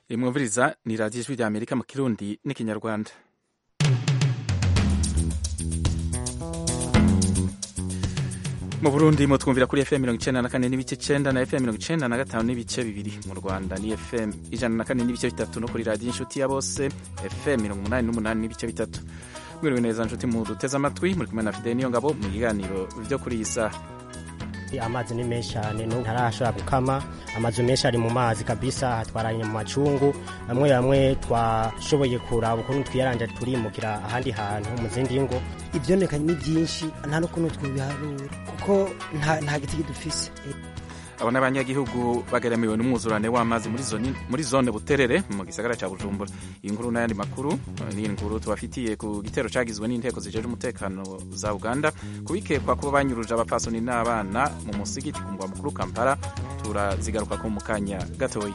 Mwumviriza ni radiyo ijwi rya Amerika mu Kirundi n'ikinyarwanda. Mu Burundi mutwumvira kuri FM 94 n'ibice 9 na FM 95 n'ibice 2. Mu Rwanda ni FM 104 n'ibice 3 no kuri radiyo inshuti ya bose FM 88 n'ibice 3. Mwiriwe neza nshuti mu duteze amatwi, muri kumwe na Fidel Niyongabo mu biganiro byo kuri iyi saha. Amazi ni menshi cyane no ntarashobora gukama, amazi menshi ari mu mazi kabisa, twaranye mu macungu, bamwe twashoboye kuraba ukuntu twiyaranje turimukira ahandi hantu mu zindi ngo. Ibyo nekanye ni byinshi nta no kuntu twobiharura kuko nta giti dufise. Abo n'abanyagihugu bageramiwe n'umwuzurane w'amazi muri zone Buterere mu gisagara ca Bujumbura. Iyi nkuru n'ayandi makuru ni inkuru tubafitiye ku gitero cagizwe n'inteko zijeje umutekano za Uganda kubikekwa kuba banyuruje abapfasoni n'abana mu musigiti ku mugwa mukuru Kampala. Turazigaruka ko mu kanya gatoyi.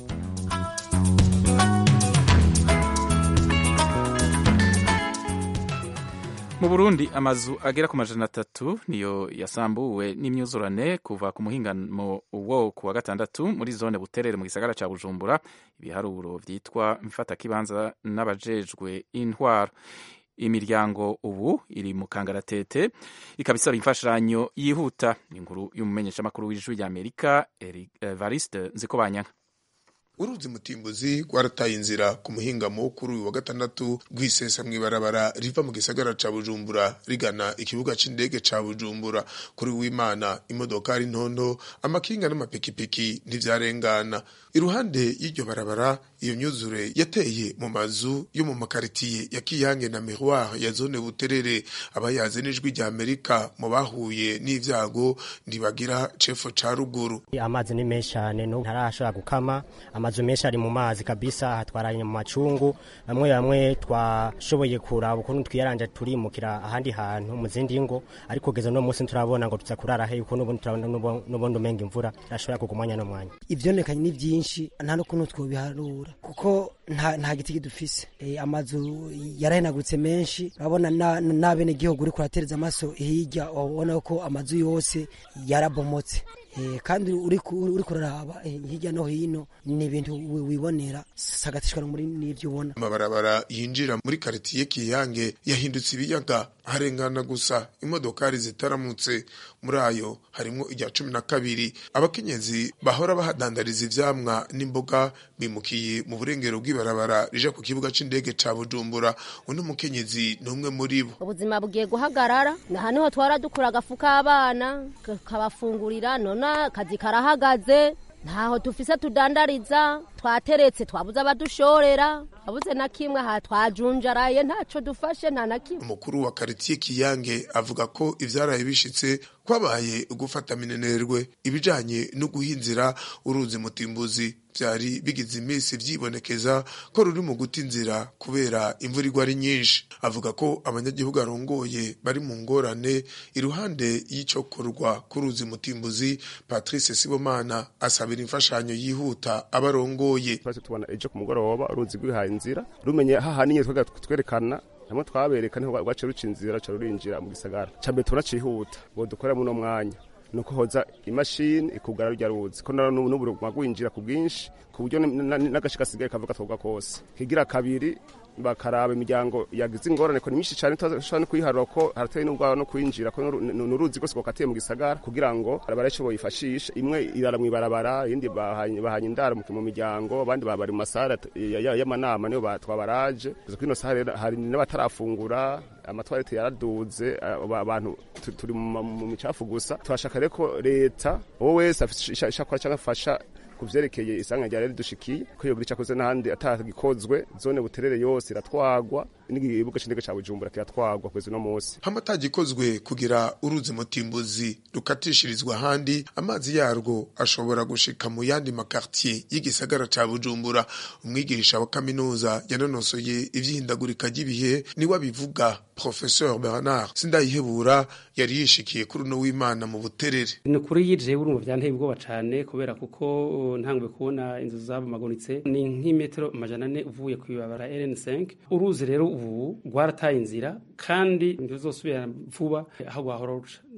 Mu Burundi amazu agera ku majana 3 niyo yasambuwe n'imyuzurane kuva ku muhingamo wo ku wa gatandatu muri zone Buterere mu gisagara ca Bujumbura. Ibiharuro vyitwa mfatakibanza n'abajejwe intwaro. Imiryango ubu iri mu kangaratete ikabisaba imfashanyo yihuta. Inkuru y'umumenyesha makuru w'ijwi rya Amerika Evariste Nzikobanyanka. Uruzi Mutimbuzi rwarataye inzira ku muhingamo kuri uyu wa gatandatu rwisesa mw'ibarabara riva mu gisagara ca Bujumbura rigana ikibuga c'indege ca Bujumbura. Kuri w'Imana imodokari ntonto, amakinga n'amapikipiki ntivyarengana. Iruhande y'iryo barabara iyo myuzure yateye mu mazu yo mu makaritiye ya Kiyange na Miroir ya zone Buterere. Abayazi n'ijwi rya Amerika mu bahuye n'ivyago ndibagira cefo ca ruguru. Amazi ni menshi cyane no ntarashobora gukama, amazu menshi ari mu mazi kabisa, twaranye mu macungu, bamwe twashoboye kuraba ukuntu twiyaranje turimukira ahandi hantu mu zindi ngo, ariko kugeza no munsi turabona ngo tuza kurara he ukuntu ubundi turabona n'ubundi umenga imvura irashobora kugumanya no mwanya. Ivyo nekanye ni byinshi nta no kuntu twobiharura kuko nta giti dufise. Amazu yarahenagutse menshi, urabona n'abene gihugu uri kuratereza amaso hirya ubona ko amazu yose yarabomotse. Kandi uri kuraraba hirya no hino ni ibintu wibonera sagatishwa muri n'ivyo ubona. Amabarabara yinjira muri karitiye Kiyange yahindutse ibiyaga, harengana gusa imodokari zitaramutse. Muri ayo harimo irya 12. Abakenyezi bahora bahadandariza ivyamwa n'imboga bimukiye mu burengero bw'ibarabara rije ku kibuga c'indege ca Bujumbura. Uno mukenyezi numwe muri bo. Ubuzima bugiye guhagarara, na hano twara dukura agafuka abana kabafungurira, nona akazi karahagaze, ntaho tufise tudandariza, twateretse twabuze abadushorera, abuze na kimwe, ha twajunjaraye ntaco dufashe nta na kimwe. Umukuru wa karitiye Kiyange avuga ko ivyaraye bishitse kwabaye gufata minenerwe ibijanye no guhinzira uruzi Mutimbuzi. Vyari bigize imisi vyibonekeza ko ruri mu guta inzira kubera imvura igwa ari nyinshi. Avuga ko abanyagihugu arongoye bari mu ngorane iruhande y'icokorwa ku ruzi Mutimbuzi. Patrice Sibomana asabira imfashanyo yihuta abarongoye. Tubona ejo ku mugoroba uruzi rwihaye inzira, rumenye hahaniye twerekana hamwe twabereka niho rwace ruca inzira ca rurinjira mu gisagara. Cambe turacihuta ngo dukora mu no mwanya nuko hoza imashini ikugara rya ruzi ko n'uburo magwinjira ku bwinshi ku buryo n'agashika sigaye kavuga twoga kose. Kigira kabiri bakaraba imiryango yagize ingorane ko nyinshi cyane twashobora kwiharura ko harateye n'ubwo no kwinjira ko n'uruzi rwose kokatiye mu gisagara kugira ngo abarasho boyifashisha. Imwe irara mu ibarabara, indi bahanye indara mu miryango, abandi babari mu masara y'amanama niyo twabaraje. Kino sare hari n'abatarafungura, amatwarete yaraduze, abantu turi mu micafu gusa. Twashaka reko leta wowe wese afasha cyangwa afasha kuvyerekeye isanga rya rero dushikiye ko yo gica koze n'ahandi atagikozwe. Zone Buterere yose iratwagwa, n'igibuga c'indege ca Bujumbura kiratwagwa kwezi no munsi. Hamatagikozwe kugira uruzi Mutimbuzi rukatishirizwa handi, amazi yarwo ashobora gushika mu yandi makartier y'igisagara ca Bujumbura. Umwigisha wa kaminuza yanonosoye ivyihindagurika ry'ibihe niwe abivuga. Professeur Bernard Sindayihebura yari yishikiye kuri no w'Imana mu Buterere. Ni kuri yije urumva vyanteye ubwoba cane kubera kuko ntangwe kubona inzu zabomagonitse ni nk'imetero 400 uvuye ku ibabara RN5. Uruzi rero ubu rwarataye inzira kandi ndizosubira vuba aho gwahora ruca.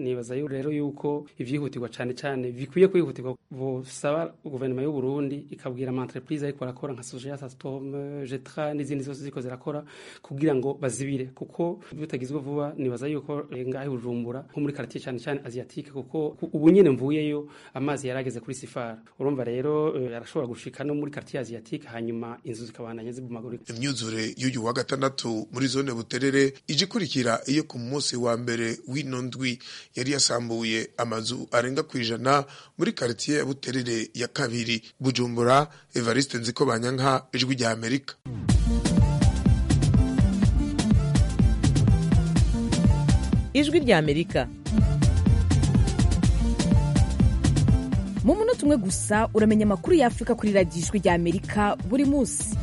nibaza rero yuko ivyihutirwa cane cane bikwiye kwihutirwa, bosaba guverinoma y'u Burundi ikabwira ama entreprise ariko barakora nka Sogea, Astom, Jetra n'izindi zose ziko zirakora kugira ngo bazibire, kuko bitagizwe vuba nibaza yuko ngahe Bujumbura nko muri quartier cane cane asiatique, kuko ubu nyene mvuyeyo amazi yarageze kuri sifara. Urumva rero arashobora gushika no muri quartier asiatique hanyuma inzu zikabandanya zibumagurika. Imyuzure y'uyu wa gatandatu muri zone Buterere ije kurikira iyo ku munsi wa mbere w'ino ndwi yari yasambuye amazu arenga kwijana muri quartier ya Buterere ya kabiri. Bujumbura, Evariste Nzikobanyanka, Ijwi rya Amerika. Ijwi rya Amerika. Mu munota umwe gusa uramenya amakuru ya Afrika kuri radiyo Ijwi rya Amerika buri munsi.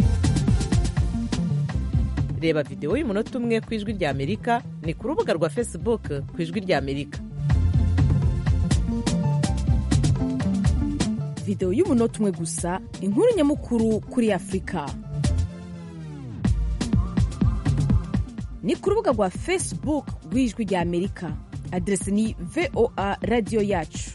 Reba video y'umunota umwe ku Ijwi rya Amerika ni ku rubuga rwa Facebook ku Ijwi rya Amerika. Video y'umunota umwe gusa, inkuru nyamukuru kuri Afrika. Ni ku rubuga rwa Facebook rw'Ijwi rya Amerika. Adresi ni VOA Radio Yacu.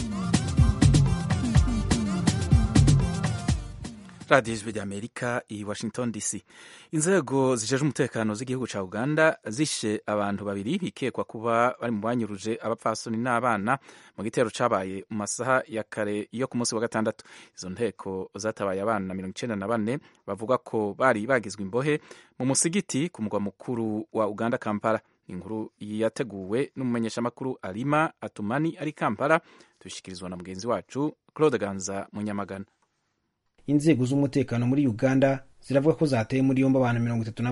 Radio Ijwi rya Amerika i Washington DC. Inzego zijeje umutekano z'igihugu ca Uganda zishe abantu babiri bikekwa kuba bari mu banyuruje abapfasoni n'abana mu gitero cabaye mu masaha ya kare yo ku munsi wa gatandatu. Izo nteko zatabaye abana 94 bavuga ko bari bagizwe imbohe mu musigiti ku mugwa mukuru wa Uganda, Kampala. Inkuru yateguwe n'umumenyeshamakuru Alima Atumani ari Kampala, tushikirizwa na mugenzi wacu Claude Ganza Munyamagana. Inzego z'umutekano muri Uganda ziravuga ko zateye muri yomba abantu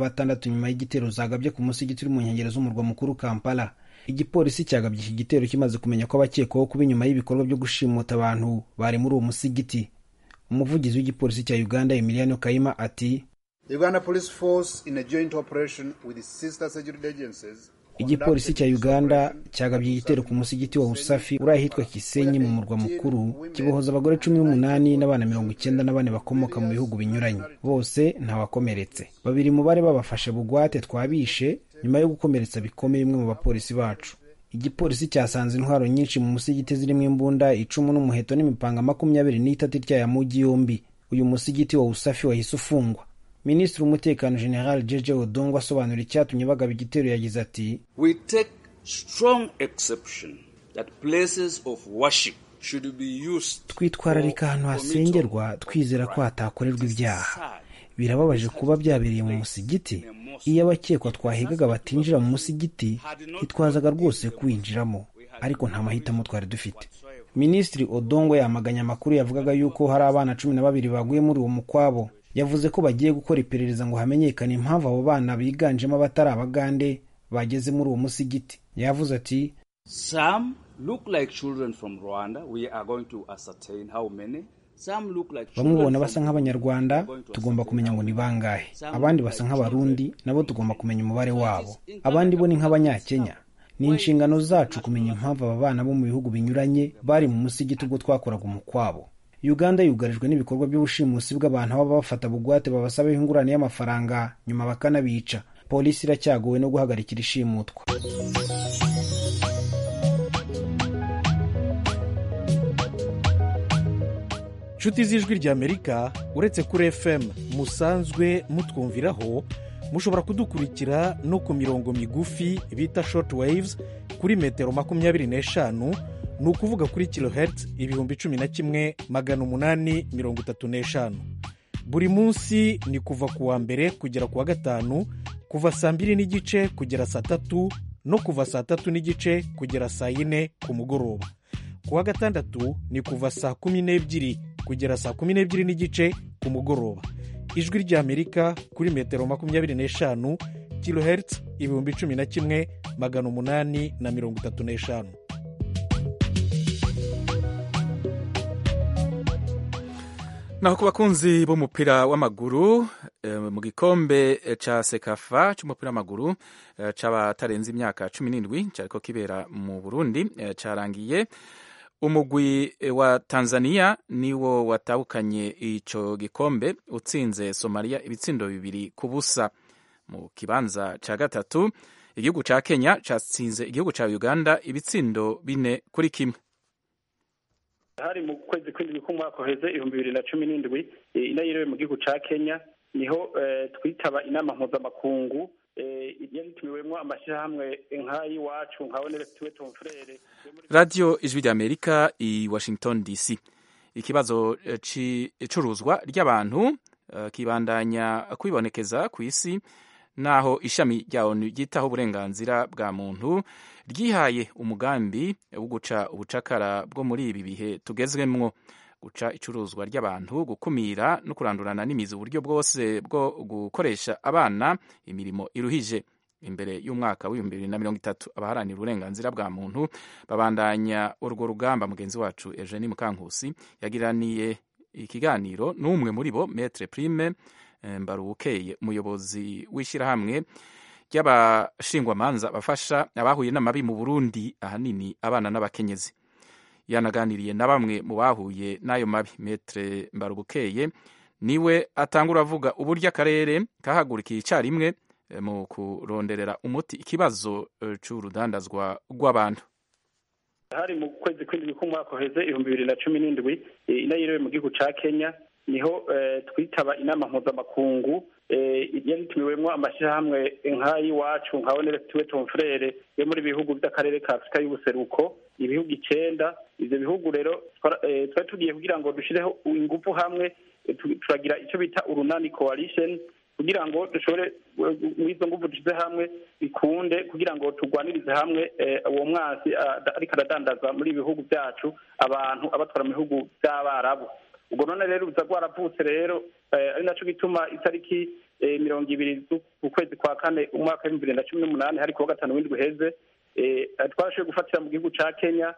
36 nyuma y'igitero zagabye ku musigiti uri mu nkengero z'umurwa mukuru Kampala. Igipolisi cyagabye iki gitero kimaze kumenya ko abakekwaho kuba inyuma y'ibikorwa byo gushimuta abantu bari muri uwo musigiti. Umuvugizi w'igipolisi cya Uganda Emiliano Kaima ati, Uganda Police Force in a joint operation with the sister security agencies. Igipolisi cya Uganda cyagabye igitero ku musigiti wa Usafi uri ahitwa Kisenyi mu murwa mukuru, kibohoza abagore 18 n'abana 94 bakomoka mu bihugu binyuranye. Bose ntawakomeretse. Babiri mu bari babafashe bugwate twabishe nyuma yo gukomeretsa bikomeye imwe mu bapolisi bacu. Igipolisi cyasanze intwaro nyinshi mu musigiti zirimo imbunda, icumu n'umuheto n'imipanga 23 itya mugi yombi. Uyu musigiti wa Usafi wahise ufungwa. Minisitiri w'umutekano General Jeje Odongo asobanura icyatumye bagaba igitero yagize ati, We take strong exception that places of worship should be used. Twitwararika ahantu hasengerwa twizera ko hatakorerwa ibyaha. Birababaje kuba byabereye mu musigiti. Iyo abakekwa twahigaga batinjira mu musigiti, hitwazaga rwose kwinjiramo, ariko nta mahitamo twari dufite. Minisitiri Odongo yamaganya amakuru yavugaga yuko hari abana 12 baguye muri uwo mukwabo. Yavuze ko bagiye gukora iperereza ngo hamenyekane impamvu abo bana biganjemo abatari abagande bageze muri uwo musigiti. Yavuze ati, Some look like children from Rwanda. We are going to ascertain how many. Bamubona basa nk'abanyarwanda, tugomba kumenya ngo ni bangahe. Abandi basa nk'abarundi, nabo tugomba kumenya umubare wabo. Abandi bo ni nk'abanyakenya. Ni inshingano zacu kumenya impamvu aba bana bo mu bihugu binyuranye bari mu musigiti ubwo twakoraga umukwabo. Uganda yugarijwe n'ibikorwa by'ubushimusi bw'abantu baba bafata bugwate babasaba ingurane y'amafaranga nyuma bakanabica. Polisi iracyagowe no guhagarikira ishimutwa. Nshuti z'Ijwi rya Amerika, uretse kuri FM musanzwe mutwumviraho, mushobora kudukurikira no ku mirongo migufi bita short waves kuri metero 25, ni ukuvuga kuri kilohertz 11,835. Buri munsi ni kuva ku wa mbere kugera ku wa gatanu, kuva saa 2 n'igice kugera saa 3 no kuva saa 3 n'igice kugera saa 4 ku mugoroba. Ku wa gatandatu ni kuva saa 12 kugera saa 12 n'igice ku mugoroba. Ijwi rya Amerika kuri metero 25 kilohertz 11,835. Naho ku bakunzi b'umupira w'amaguru mu gikombe ca Sekafa c'umupira w'amaguru c'abatarenze imyaka 17 cyariko kibera mu Burundi carangiye. Umugwi wa Tanzania niwo watahukanye ico gikombe utsinze Somalia ibitsindo 2-0. Mu kibanza ca gatatu igihugu ca Kenya catsinze igihugu ca Uganda ibitsindo 4-1. hari mu kwezi kw'indwi k'umwaka uheze 2017 inayirewe mu gihugu ca Kenya niho twitaba inama mpuzamakungu yitumiwemwo amashyirahamwe nk'ayi wacu nkabonere tuwe Tomfrere. Radio Ijwi ry'Amerika i Washington DC. Ikibazo c'icuruzwa ry'abantu kibandanya kwibonekeza ku isi naho ishami rya ONU ryitaho uburenganzira bwa muntu ryihaye umugambi wo guca ubucakara bwo muri ibi bihe tugezwemwo, guca icuruzwa ry'abantu, gukumira no kurandurana n'imizi uburyo bwose bwo gukoresha abana imirimo iruhije. Imbere y'umwaka w'2030 abaharanira uburenganzira bwa muntu babandanya urwo rugamba. Mugenzi wacu Eugenie Mukankusi yagiraniye ikiganiro n'umwe muri bo, Maître Prime Mbarubukeye, umuyobozi w'ishyirahamwe ry'abashingwamanza bafasha abahuye n'amabi mu Burundi, ahanini abana n'abakenyezi. Yanaganiriye na bamwe mu bahuye n'ayo mabi. Maître Mbarubukeye niwe atangura avuga uburyo akarere kahagurikiye icarimwe mu kuronderera umuti ikibazo c'urudandazwa rw'abantu. hari mu kwezi kw'indwi k'umwaka uheze 2017 inayirewe mu gihugu ca Kenya niho twitaba inama mpuzamakungu yitumiwemwo amashyirahamwe nk'ayi wacu nkabonere tuwe Tomfrere yo muri bihugu by'akarere ka Afrika y'ubuseruko, ibihugu 9. ivyo bihugu rero twari tugiye kugira ngo dushireho ingufu hamwe, turagira icyo bita urunani coalition kugira ngo dushobore mwizo nguvu dushize hamwe bikunde kugira ngo turwanirize hamwe uwo mwasi ariko aradandaza muri ibihugu byacu abantu abatwara mu bihugu by'abarabu. ubwo none rero uza rwaravutse rero ari naco gituma itariki 20 z'ukwezi kwa kane umwaka wa 2018 hari kuwa gatanu w'indwi heze twarashoboye gufatira mu gihugu ca Kenya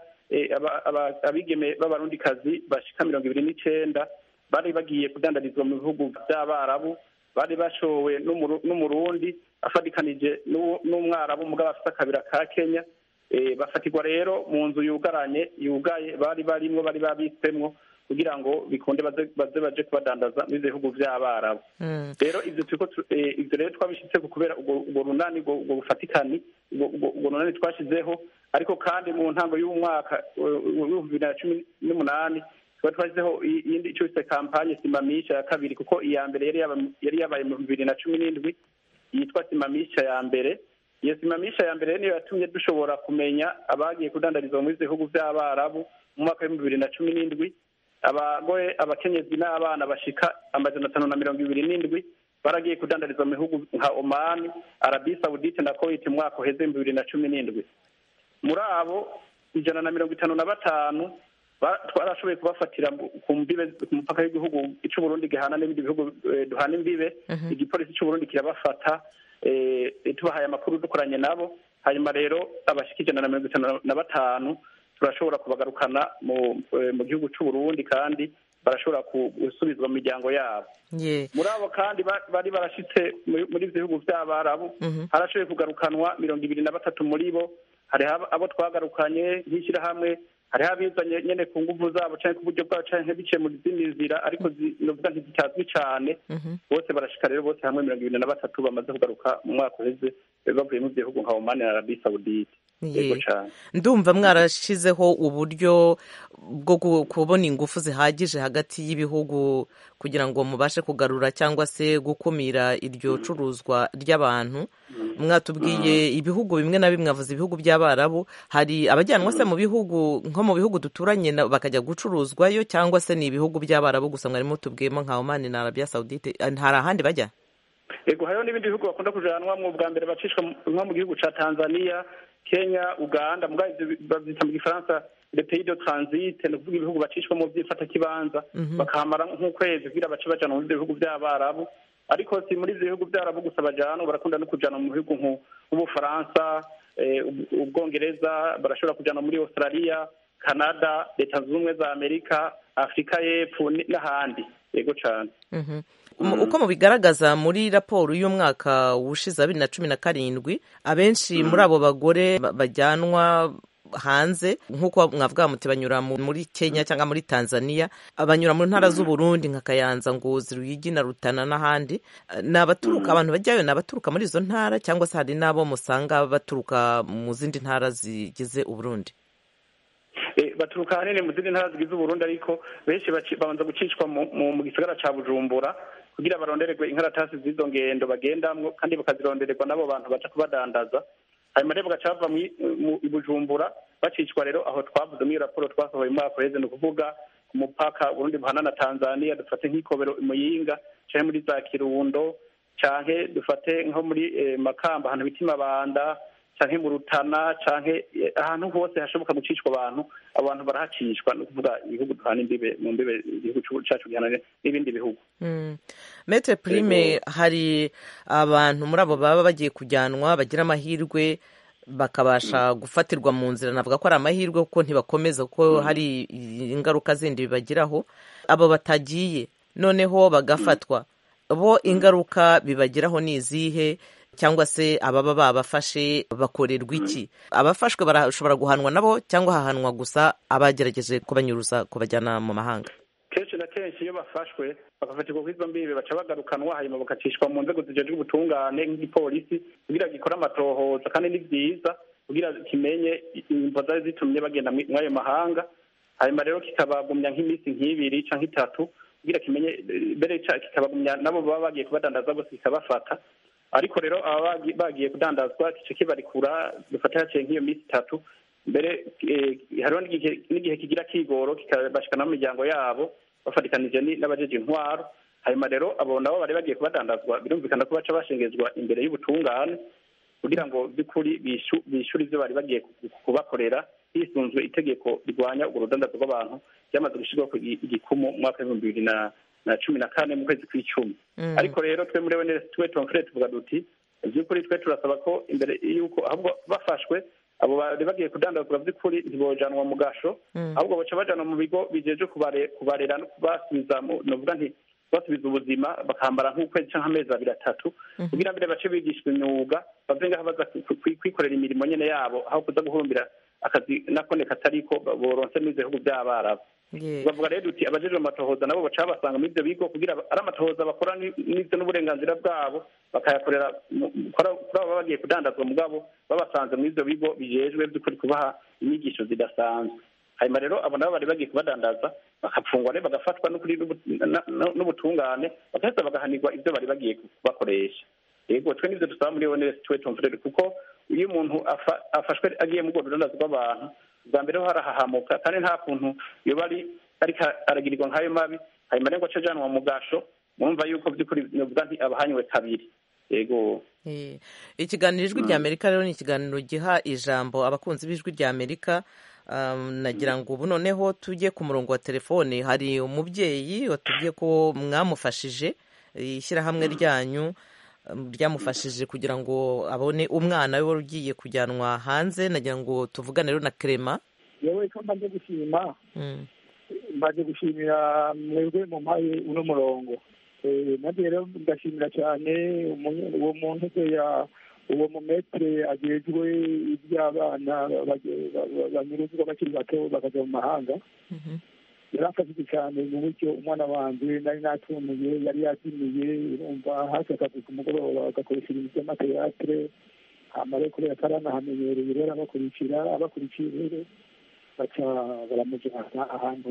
abigeme b'abarundikazi bashika 29 bari bagiye kudandarizwa mu bihugu by'abarabu, bari bashowe n'umurundi afadikanije n'umwarabu mugabo afite akabira ka Kenya. Bafatirwa rero mu nzu yugaye bari barimwo bari babitsemwo kugira ngo bikunde baje kubadandaza mu bihugu by'abarabu. Rero ivyo rero twabishitse kubera ubwo runani ubwo bufatikani ubwo runani twashizeho, ariko kandi mu ntango y'umwaka wa 2018 twashizeho iyindi ico bise kampanye simamisha ya kabiri, kuko iya mbere yari yabaye mu 2017 yitwa simamisha ya mbere. Iyo simamisha ya mbere niyo yatumye dushobora kumenya abagiye kudandarizwa mu bihugu by'abarabu mu mwaka wa 2017. Abagore, abakenyezi n'abana bashika 527 baragiye kudandarizwa mu bihugu nka Oman, Arabie Saoudite na Kuwait mu mwaka uheze 2017. muri abo 155 twarashoboye kubafatira ku mupaka w'igihugu c'Uburundi gihana n'ibindi bihugu duhana imbibe. Igipolisi c'Uburundi kirabafata tubahaye amakuru dukoranye nabo, hanyuma rero abashika 155 turashobora kubagarukana mu gihugu c'Uburundi kandi barashobora gusubizwa mu miryango yabo. Muri abo kandi bari barashitse muri bihugu by'abarabu harashoboye kugarukanwa 23 muri bo. Hari abo twagarukanye nk'ishyirahamwe, hari abizanye nyene ku nguvu zabo canke ku buryo bwabo canke biciye mu zindi nzira ariko novuga ntizitazwi cane. Bose barashika rero bose hamwe 23 bamaze kugaruka mu mwaka uheze bavuye mu bihugu nka Oman na Arabie Saoudite. Ndumva mwarashizeho uburyo bwo kubona ingufu zihagije hagati y'ibihugu kugira ngo mubashe kugarura cyangwa se gukumira iryo curuzwa ry'abantu. Mwatubwiye ibihugu bimwe na bimwe, avuze ibihugu by'abarabu. Hari abajyanwa se mu bihugu nko mu bihugu duturanye bakajya gucuruzwayo, cyangwa se ni ibihugu by'abarabu gusa mwari mutubwiyemo nka Oman na Arabia Saoudite? Hari ahandi bajya? Yego, hariho n'ibindi bihugu bakunda kujanwa mu bwa mbere bacishwa nko mu gihugu ca Tanzania, Kenya, Uganda, bavyita mu Gifaransa le pays de transit, no kuvuga ibihugu bacishwa mu vyifata kibanza bakamara nk'ukwezi kugira bace bajana mu bihugu by'abarabu. Ariko si muri bihugu by'abarabu gusa bajana, barakunda no kujana mu bihugu nk'Ubufaransa, Ubwongereza, barashobora kujana muri Australia, Canada, Leta Zunze Ubumwe za Amerika, Afrika y'Epfo n'ahandi. Yego cane. Uko mubigaragaza muri raporo y'umwaka wushize 2017, abenshi muri abo bagore bajyanwa hanze nk'uko mwavuga muti banyura muri Kenya cyangwa muri Tanzania, abanyura mu ntara z'Uburundi nka Kayanza, Ngozi, Ruyigi na Rutana n'ahandi. N'abaturuka abantu bajyayo n'abaturuka muri izo ntara, cyangwa se hari n'abo musanga baturuka mu zindi ntara zigize Uburundi? Baturuka hanini mu zindi ntara zigize Uburundi, ariko benshi babanza gucishwa mu gisagara ca Bujumbura kugira barondererwe inkaratasi z'izo ngendo bagendamwo, kandi bakazirondererwa n'abo bantu baca kubadandaza. Hanyuma rero bagacava mu Bujumbura bacishwa rero aho twavuze muri raporo twasohoye mu mwaka uheze, ni ukuvuga ku mupaka Burundi buhana na Tanzania, dufate nk'Ikobero, Muyinga, canke muri za Kirundo, canke dufate nko muri Makamba ahantu bita Mabanda, canke mu Rutana, canke ahantu hose hashoboka gucishwa abantu, abo bantu barahacishwa, ni ukuvuga ibihugu duhana imbibe, mu mbibe igihugu cacu gihana n'ibindi bihugu. Maître Prime, hari abantu muri abo baba bagiye kujyanwa bagira amahirwe bakabasha gufatirwa mu nzira, navuga ko ari amahirwe kuko ntibakomeza, kuko hari ingaruka zindi bibagiraho. Abo batagiye noneho bagafatwa, bo ingaruka bibagiraho ni izihe? Cyangwa se ababa babafashe bakorerwa iki? Abafashwe barashobora guhanwa nabo, cyangwa hahanwa gusa abagerageje kubanyuruza kubajyana mu mahanga? Kenshi na kenshi iyo bafashwe bagafatirwa kuri izo mbibe baca bagarukanwa, hanyuma bagacishwa mu nzego zijejwe ubutungane nk'igipolisi kugira gikore amatohoza, kandi ni byiza kugira kimenye imvo zari zitumye bagenda muri ayo mahanga. Hanyuma rero kikabagumya nk'iminsi nk'ibiri canke itatu kugira kimenye mbere, kikabagumya nabo baba bagiye kubadandaza bose kikabafata. Ariko rero aba bagiye kudandazwa kice kibarikura, dufata haciye nk'iyo minsi itatu mbere. Hariho n'igihe kigira kigoro kikabashikana mu miryango yabo bafatikanije n'abajeje intwaro. Hanyuma rero abo nabo bari bagiye kubadandazwa, birumvikana ko baca bashengezwa imbere y'ubutungane kugira ngo by'ukuri bishyure ivyo bari bagiye kubakorera hisunzwe itegeko rigwanya urwo rudandazo rw'abantu ryamaze gushyirwaho igikumu mu mwaka w'2014 mu kwezi kw'icumi. Ariko rero twe muri twe tuvuga duti by'ukuri twe turasaba ko imbere y'uko ahubwo bafashwe abo bari bagiye kudandazwa by'ukuri ntibojanwa mu gasho, ahubwo baca bajanwa mu bigo bijeje kubarera no kubasubiza, novuga nti basubiza ubuzima, bakambara nk'ukwezi canke amezi 2-3 kugira mbere bace bigishwa imyuga, bave ngaho baza kwikorera imirimo nyene yabo, aho kuza guhurumbira akazi nakone katariko boronse mu bihugu by'Abarabu. Bavuga rero uti abajeje amatohoza nabo baca basanga muri ibyo bigo kugira ari amatohoza bakora n'ibyo n'uburenganzira bwabo bakayakorera kuri abo bagiye kudandazwa mugabo babasanze muri ibyo bigo bijejwe by'ukuri kubaha inyigisho zidasanzwe. Hanyuma rero abo nabo bari bagiye kubadandaza bakapfungwa rero bagafatwa n'ubutungane, bagaheza bagahanirwa ibyo bari bagiye kubakoresha. Yego twe nivyo dusaba muri Honest twe tumfurere, kuko iyo umuntu afashwe agiye mu rudandazo rw'abantu bwa mbere ho harahahamuka, kandi nta kuntu iyo bari ariko aragirirwa nk'ayo mabi hanyuma rero aca ajanwa mu gasho, murumva yuko by'ukuri novuga nti abahanywe kabiri. Yego ikiganiro Ijwi rya Amerika rero ni ikiganiro giha ijambo abakunzi b'Ijwi rya Amerika. Nagira ngo ubu noneho tujye ku murongo wa telefone. Hari umubyeyi watubwiye ko mwamufashije, ishyirahamwe ryanyu ryamufashije kugira ngo abone umwana we wari ugiye kujyanwa hanze. Nagira ngo tuvugane rero na Clement. Yewe ko mbaje gushima, mbaje gushimira mwebwe mu mpaye uno murongo. Nabyo rero ndashimira cyane uwo muntu uwo mumetre agejwe iby'abana banyuruzwa bakiri bato bakaja mu mahanga. Yarafashije cyane mu buryo umwana wanjye nari natumiye yari yazimiye, urumva hasi akazi ku mugoroba agakoresha ibintu by'amateatre, amare kubera ataranahamenya rero abakurikiye rero baca baramujyana ahantu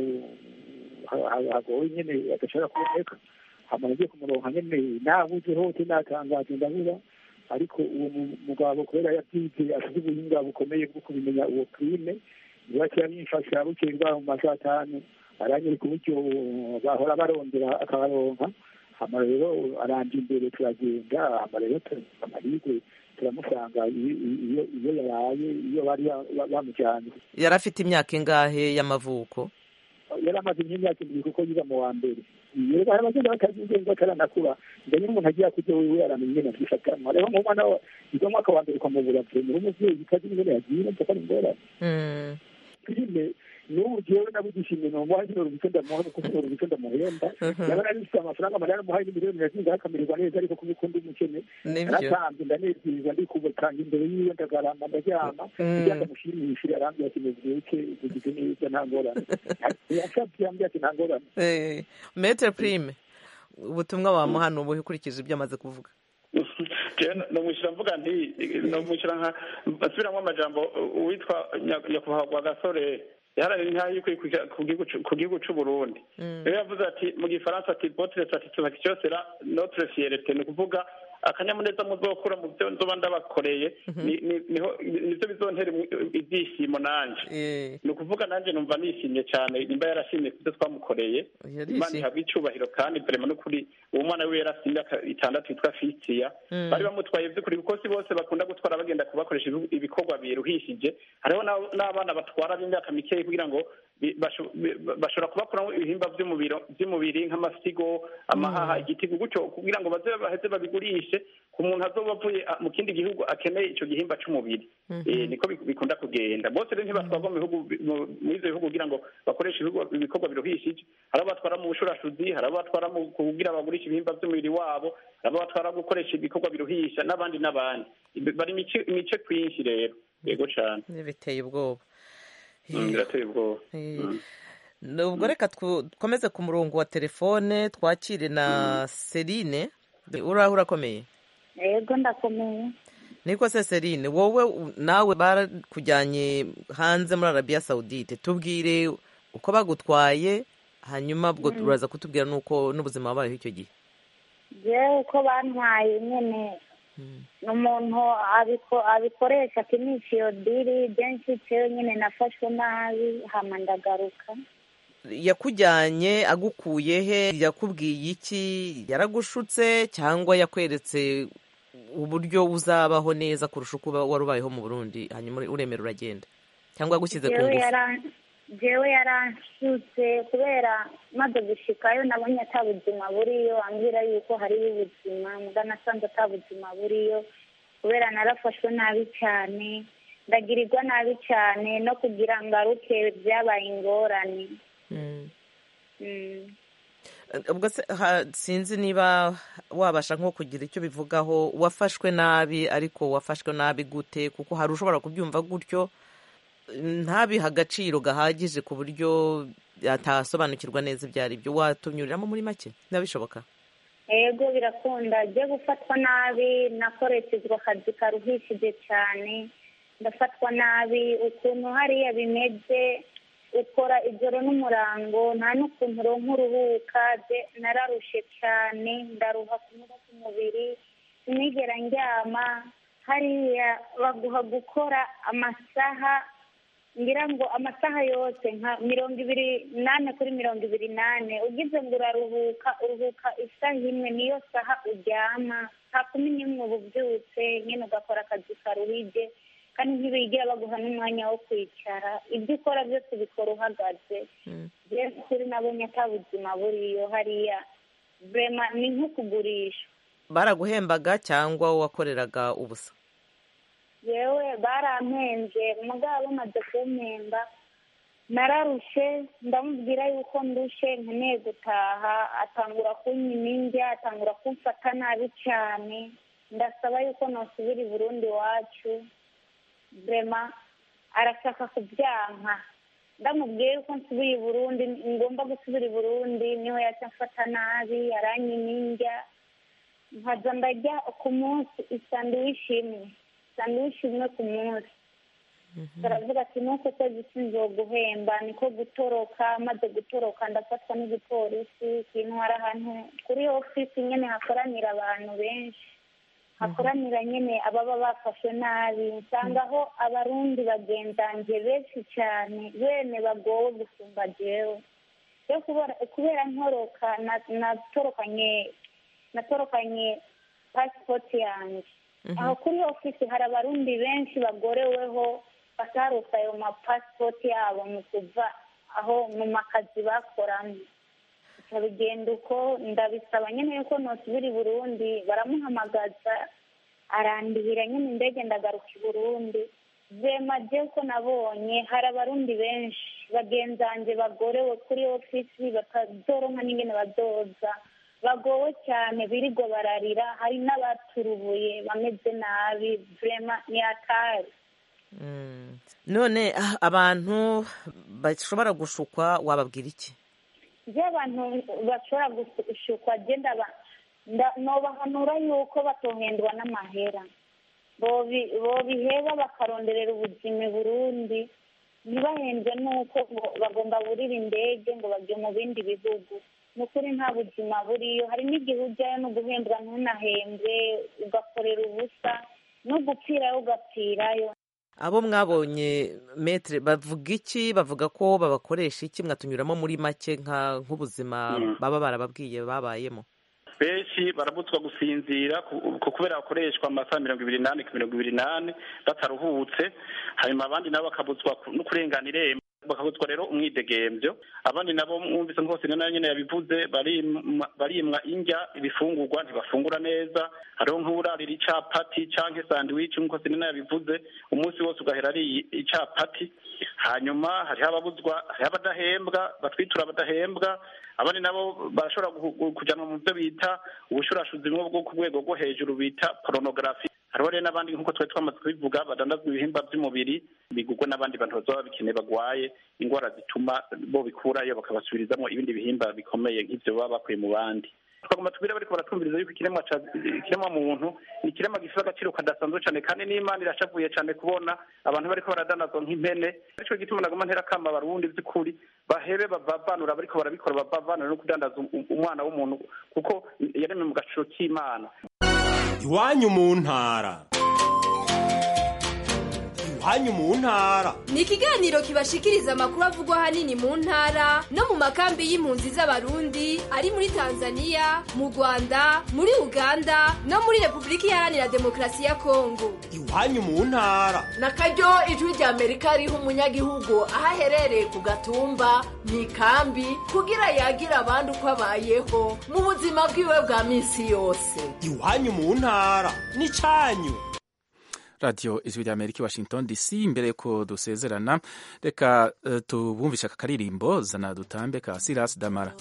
hagoye nyine adashobora kuboneka. Hama agiye kumuronka nyine nabuze hose natangaje ndabura, ariko uwo mugabo kubera yabyize afite ubuhinga bukomeye bwo kubimenya uwo crime, nibaca yamfasha bukeye bwaho mu masaha 5 aranyereka uburyo bahora barondera akabaronka. Hama rero aranje imbere turagenda, hama rero amahirwe turamusanga iyo yaraye, iyo bari bamujyanye. Yari afite imyaka ingahe y'amavuko? Yari amaze imyaka 2 kuko yiga mu wa mbere. Yego hari abagenda bakazigenza karanakura, ndanye umuntu agiye kujya wewe aramenye nyine afishakanwa. Rero mu mwana yiga mu mwaka wa mbere kwa mubura byo muri umuvyeyi kazi nyine yagiye mpaka ngora. Filime n'ubu jewe nabugishimye nomuha kino rubike ndamuha kuko kino rubike ndamuhemba yaba narifite amafaranga amarira muhaye n'imiliyoni yazinze akamererwa neza ariko kubiko ndi umukene naratanze ndanezerwa ndikubakanga imbere yiwe ndagarama ndaryama kugira ngo amushimishire arambwira ati mubyuke ugize neza nta ngorane yasabye yambwira ati nta ngorane. Maître Prime, ubutumwa wamuha ni ubuhe ukurikije ibyo amaze kuvuga? nomwishyura mvuga nti nomwishyura nka asubiramo amajambo uwitwa nyakubahwa Gasore yaharanira intaha y'ukwikwiza ku gihugu cy'u Burundi. Rero yavuze ati mu gifaransa ati votre satisfaction sera notre fierté, ni ukuvuga akanyamuneza muzokura mu byo nzoba ndabakoreye niho nivyo bizontera ibyishimo nanje. Ni ukuvuga nanje numva nishimye cyane nimba yarashimye kubyo twamukoreye. Imana ihabwa icubahiro kandi vraiment n'ukuri uwo mwana we yarasimye 6 yitwa Fitiya bari bamutwaye by'ukuri kuko si bose bakunda gutwara bagenda kubakoresha ibikorwa biruhishije. Hariho n'abana batwara b'imyaka mike kugira ngo bashobora kubakuramo ibihimba by'umubiri nk'amasigo, amahaha, igitigu gutyo kugira ngo baze baheze babigurishe ku muntu azoba avuye mu kindi gihugu akeneye icyo gihimba cy'umubiri. Niko bikunda kugenda. Bose rero ntibatwarwa muri ibyo bihugu kugira ngo bakoreshe ibikorwa biruhishije. Hari abatwara mu bushurashuzi, hari abatwara mu kugira bagurisha ibihimba by'umubiri wabo, hari abatwara gukoresha ibikorwa biruhisha n'abandi. Bari imice kwinshi rero. Yego cyane. Biteye ubwoba. Birateye ubwoba. Ubwo reka dukomeze ku murongo wa telefone twakire na Celine. Uraho urakomeye? Yego ndakomeye. Niko se Celine, wowe nawe barakujyanye hanze muri Arabia Saudite, tubwire uko bagutwaye hanyuma ubwo turaza kutubwira nuko n'ubuzima wabayeho icyo gihe. Uko bantwaye nyene n'umuntu abikoresha kinisha iyo diri benshi cyo nyine nafashwe nabi hama ndagaruka. Yakujyanye agukuye he? Yakubwiye iki? Yaragushutse cyangwa yakweretse uburyo uzabaho neza kurusha uko wari ubayeho mu Burundi hanyuma uremera uragenda, cyangwa yagushyize ku ngufu? Jewe yaranshutse kubera maze gushikayo nabonye atabuzima buriyo, ambwira yuko hari ubuzima muga nasanze atabuzima buriyo kubera narafashwe nabi cyane, ndagirirwa nabi cyane no kugira ngaruke byabaye ingorane. Ubwo sinzi niba wabasha nko kugira icyo bivugaho. Wafashwe nabi, ariko wafashwe nabi gute? Kuko hari ushobora kubyumva gutyo ntabiha agaciro gahagije ku buryo atasobanukirwa neza ibyo ari byo. Watunyuriramo muri make nabishoboka? Yego birakunda. Jye gufatwa nabi, nakoreshejwe akazi karuhishije cyane, ndafatwa nabi ukuntu hariya bimeze, ukora ijoro n'umurango, nta n'ukuntu uronka uruhuka. Nararushe cyane, ndaruha ku mubiri, sinigera ndyama. Hariya baguha gukora amasaha, ngira ngo amasaha yose nka 28 kuri 28. Ugize ngo uruhuka isaha imwe, niyo saha uryama. 11 uba ubyutse nyine ugakora akazi karuhije, kandi ntibigera baguha n'umwanya wo kwicara. Ibyo ukora byose ubikora uhagaze. Rero kuri nabonye atabuzima buriyo hariya, vrema ni nko kugurisha. Baraguhembaga cyangwa wakoreraga ubusa? Yewe barampenze, mugabo bamaze kumpemba nararushe, ndamubwira yuko ndushe nkeneye gutaha. Atangura kunyininja, atangura kumfata nabi cyane, ndasaba yuko nosubira i Burundi wacu. Vrema arashaka kubyanka. Ndamubwiye yuko nsubira i Burundi, ngomba gusubira i Burundi, niho yacafata nabi, aranyininja. Nkaza ndarya ku munsi isanduwishi imwe ku munsi. Baravuga ati nuko kwezi sinzoguhemba, niko gutoroka. Maze gutoroka ndafatwa n'igipolisi kintwara ahantu kuri ofisi nyene hakoranira abantu benshi, hakoranira nyene ababa bafashwe nabi. Nsangaho abarundi bagenzanje benshi cyane, bene bagowe gusumba jewe. Yo kubera ntoroka, natorokanye passport yanjye. Aho kuri ofisi hari abarundi benshi bagoreweho bataruka ayo mapasipoti yabo mu kuva aho mu makazi bakoramo. Bigenda uko, ndabisaba nyine yuko nosubira i Burundi. Baramuhamagaza arandihira nyine indege, ndagaruka i Burundi. vema je ko nabonye hari abarundi benshi bagenzanje bagorewe kuri ofisi batazoronka n'ingene bazoza bagowe cyane birirwa bararira hari n'abaturubuye bameze nabi vrema ni atari. None abantu bashobora gushukwa wababwira iki? Je abantu bashobora gushukwa genda nobahanura yuko batohendwa n'amahera bobiheba bakaronderera ubuzima Burundi ntibahendwe n'uko bagomba burira indege ngo bajye mu bindi bihugu. Ni ukuri nta buzima buriyo, hari n'igihe ujyayo no guhendwa ntunahembwe ugakorera ubusa no gupfirayo ugapfirayo. Abo mwabonye metre bavuga iki? Bavuga ko babakoresha iki? Mwatunyuramo muri make nk'ubuzima baba barababwiye babayemo. Benshi barabutswa gusinzira kubera bakoreshwa amasaha 28 bataruhutse, hanyuma abandi nabo bakabutswa no kurengana irembo, bakabutswa rero umwidegemvyo. Abandi nabo mwumvise nkose nyene yabivuze barimwa indya ibifungurwa ntibafungura neza, hariho nk'urarira icapati canke sandwich nkose nyene yabivuze umunsi wose ugahera ari icapati. Hanyuma hariho ababuzwa, hariho abadahembwa batwitura abadahembwa, abandi nabo barashobora kujanwa mu byo bita ubushurashuzi bwo ku rwego rwo hejuru bita pornography. Hariho rero n'abandi nk'uko twari twamaze kubivuga badandazwa ibihimba by'umubiri bigurwa n'abandi bantu bazoba bikeneye bagwaye ingwara zituma bo bikurayo bakabasubirizamo ibindi bihimba bikomeye nk'ivyo baba bakuye mu bandi. Twagomba tubwira bariko baratwumviriza yuko ikiremwa muntu ni ikiremwa gifite agaciro kadasanzwe cyane, kandi n'Imana irashavuye cyane kubona abantu bariko baradanazwa nk'impene. Ariko gituma nagoma ntera kama Abarundi by'ukuri bahebe bavanura bariko barabikora bavanura no kudandaza umwana w'umuntu kuko yaremwe mu gaciro k'Imana. Iwanyu mu ntara. Iwanyu mu ntara ni ikiganiro kibashikiriza amakuru avugwa hanini mu ntara no mu makambi y'impunzi z'Abarundi ari muri Tanzania, mu Rwanda, muri Uganda no muri Repubulika Iharanira Demokarasi ya Kongo. Iwanyu mu ntara nakaryo ijwi rya Amerika riha umunyagihugu aho aherereye ku gatumba mu ikambi kugira yagira abandi uko abayeho mu buzima bwiwe bwa minsi yose. Iwanyu mu ntara ni canyu. Radio Ijwi rya Amerika Washington DC. Imbere ko dusezerana reka tubumvisha akaririmbo Zana Dutambe ka Silas Damara.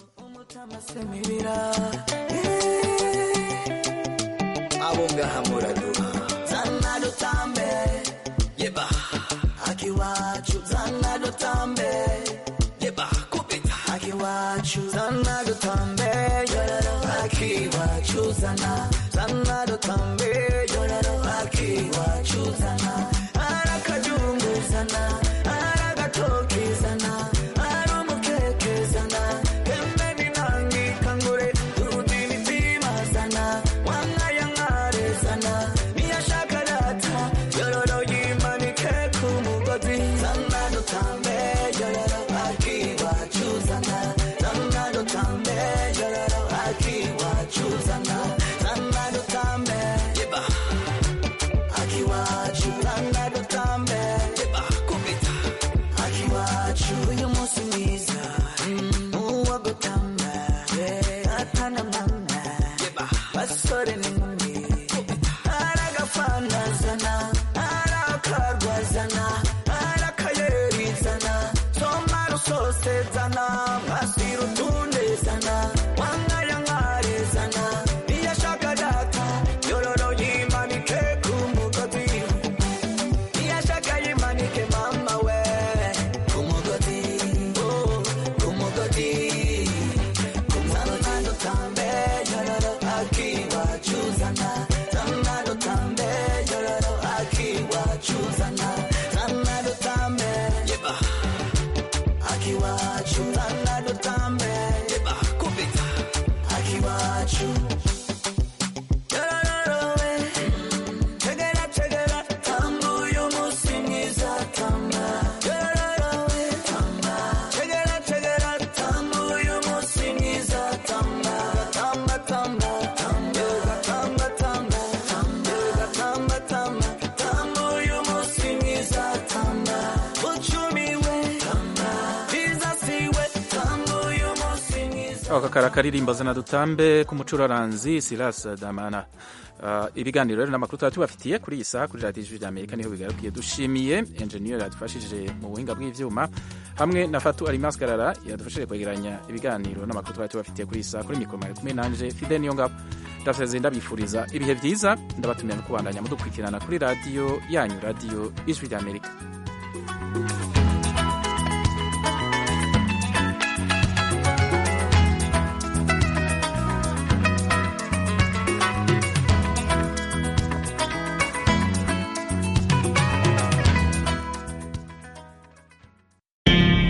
Abonga hamura duha Zana Dutambe yeba akiwachu Zana Dutambe yeba kupita akiwachu Zana Dutambe yororo akiwachu Zana Dutambe yororo akiwachu Zana arakajungu Zana aragatoki Zana arumukeke Zana kembeni nangi kangure urudini tima Zana wanga yangare Zana niyashakarata yororo yimanike kumugozi Zana Dutambe yororo akiwachu Zana Dutambe yororo akiwachu Zana Dutambe yeba akiwachu Zana Dutambe yeba kupita akiwachu uyu munsi mwiza uwa gutamba atana mama yeba basore n'inkumi aragafana Zana arakarwa Zana arakayeri Zana somara usose Zana mwasiru tunde Zana wanga yangare Zana niyashaka data yororo yimanike kumugozi niyashaka yimanike mama we kumugozi kumugozi Zana Dutambe yororo akiwachu Zana Dutambe yororo akiwachu Zana Dutambe yeba akiwachu Zana Dutambe yeba kupita akiwachu Jesus aka karakaririmba zana dutambe ku mucuraranzi Silas Damana. Ibiganiro rero n'amakuru tuba tubafitiye kuri iyi saha kuri radiyo ya Amerika niho bigarukiye. Dushimiye engineer yadufashije mu buhinga bw'ivyuma hamwe na Fatu Alimaskarara yadufashije kwegeranya ibiganiro n'amakuru tuba tubafitiye kuri iyi saha. Kuri mikoro mari kumwe nanje Fidel Niyongabo, ndaseze ndabifuriza ibihe byiza, ndabatumiye no kubandanya mudukurikirana kuri radiyo yanyu, radiyo Ijwi ry'Amerika.